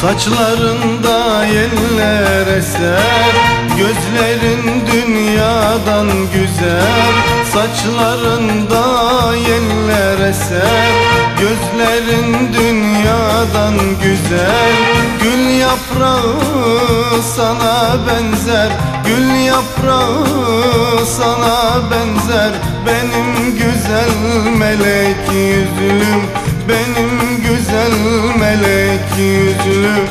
Saçlarında yeller eser, gözlerin dünyadan güzel. Saçlarında yeller eser, gözlerin dünyadan güzel. Gül yaprağı sana benzer, gül yaprağı sana benzer. Benim güzel melek yüzlüm, benim güzel melek yüzlüm.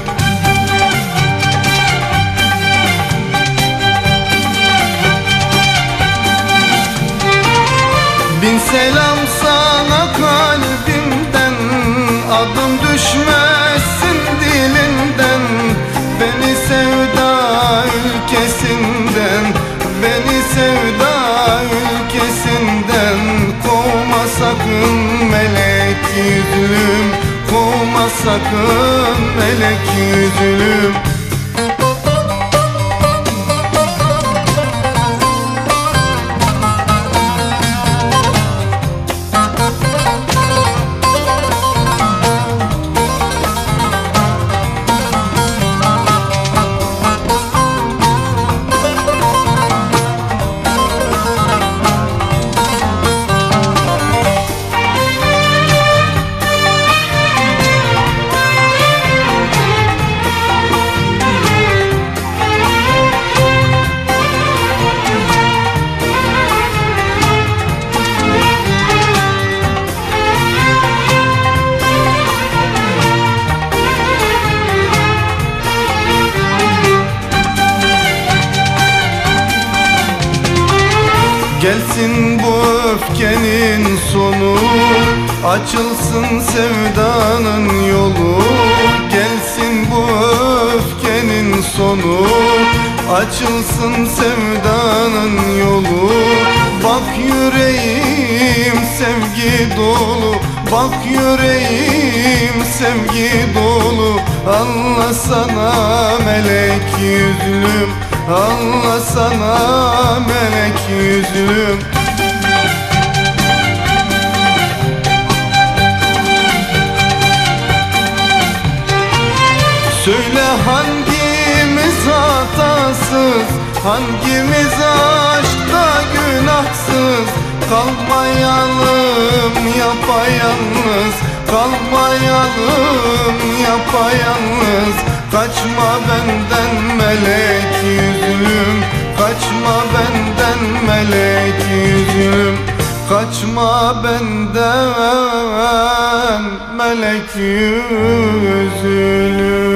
Bin selam sana kalbimden, adım düşmesin dilinden. Beni sevda ülkesinden, beni sevda ülkesinden kovma sakın melek yüzlüm, kovma sakın melek yüzlüm. Gelsin bu öfkenin sonu, açılsın sevdanın yolu. Gelsin bu öfkenin sonu, açılsın sevdanın yolu. Bak yüreğim sevgi dolu, bak yüreğim sevgi dolu. Allah sana melek yüzlüm, Allah sana melek yüzlüm. Söyle hangimiz hatasız, hangimiz aşkta günahsız. Kalmayalım yapayalnız, kalmayalım yapayalnız. Kaçma benden melek yüzlüm, kaçma benden melek yüzlüm. Kaçma benden melek yüzlüm.